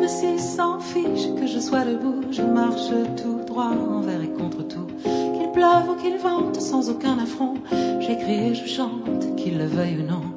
Même s'il s'en fiche que je sois debout, je marche tout droit envers et contre tout. Qu'il pleuve ou qu'il vente sans aucun affront, j'écris et je chante, qu'il le veuille ou non.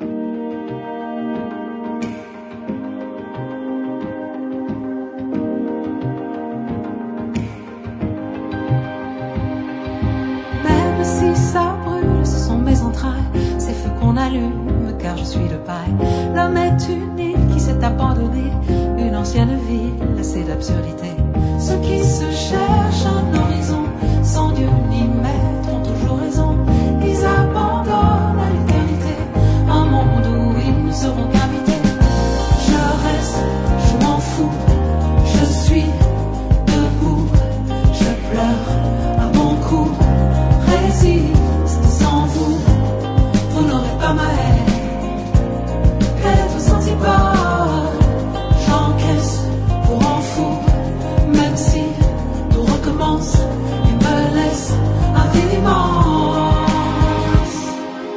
Même si ça brûle, ce sont mes entrailles, ces feux qu'on allume car je suis de paille. L'homme est une île qui s'est abandonnée, une ancienne ville lassée d'absurdité. Ceux qui se cherchent un horizon, sans Dieu ni maître, ont toujours raison. Ils abandonnent à l'éternité un monde où ils ne seront qu'invités. Je reste, je m'en fous, je suis debout, je pleure à mon cou, résiste sans vous, vous n'aurez pas ma haine. Elle est aux antipodes, j'encaisse pour en fou, même si tout recommence et me laisse un vide immense.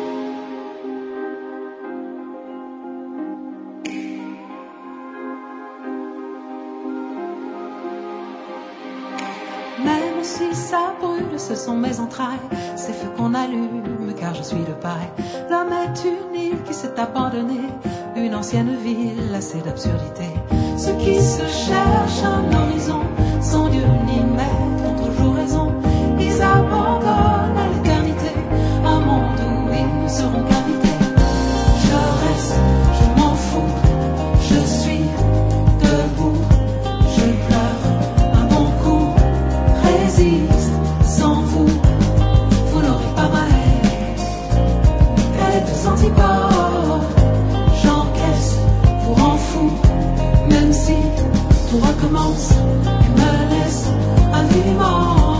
Même si ça brûle, ce sont mes entrailles, ces feux qu'on allume car je suis de paille. L'homme est une île qui s'est abandonnée, une ancienne ville lassée d'absurdité. Ceux qui se cherchent un horizon, sans Dieu ni maître, ont toujours raison. Ils abandonnent à l'éternité un monde où ils ne seront qu'invités. Je reste, je m'en fous, je suis debout, je pleure à mon cou, résiste sans vous, vous n'aurez pas ma haine. Elle est aux antipodes, j'encaisse pour en fou, même si tout recommence et me laisse un vide immense.